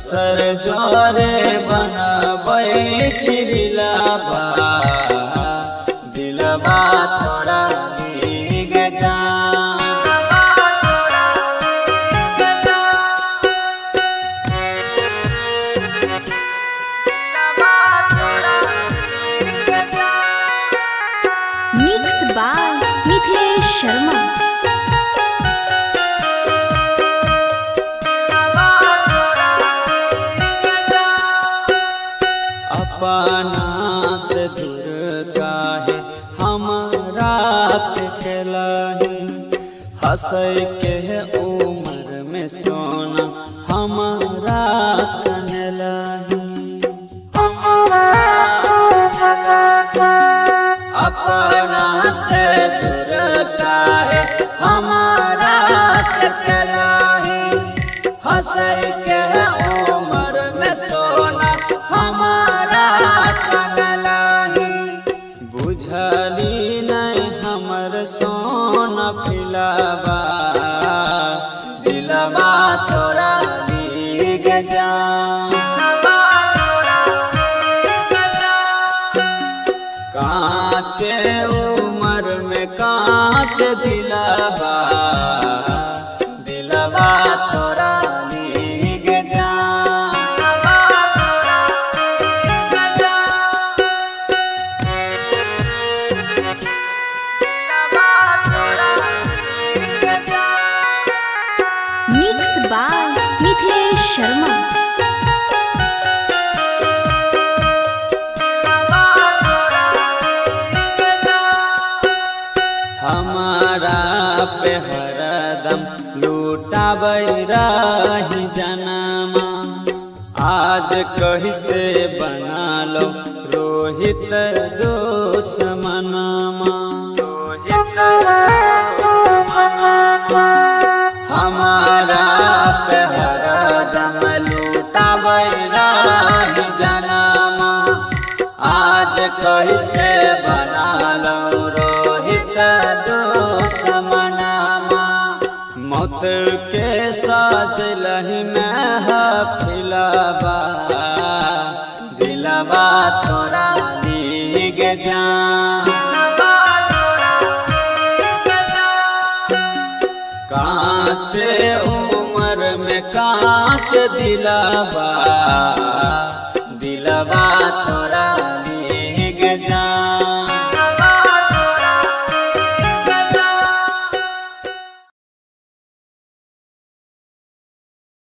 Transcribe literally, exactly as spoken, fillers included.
दोसर जोरे बनबै छी दिलबा दिलबा तोरा भीग जा मिक्स बाय मिथिलेश शर्मा। अपना से दूर काहे हमरा केलही हंसै के उम्र में सोना हमरा कनलही अपना से दूर काहे हमरा केलही हंसै के उम्र में सोना हमारा कनलही बुझली नहीं हमर सोना फिलबा दिलबा तोरा भीग जा कांचे उम्र में कांच दिलबा दिलबा तोरा भीग जा मिक्स बाय मिथिलेश शर्मा। हमारा पे हरदम लूटाबै रही जनमा आज कहीं से बना लो रोहित दुश्मनमा हमारा पे हरदम लूटाबै रही जनमा आज कहीं से बना लो रोहित दुश्मनमा मौत के साजलही में हफिलबा दिलबा तोरा भीग जा कांचे उम्र में कांच दिलबा दिलबा तोरा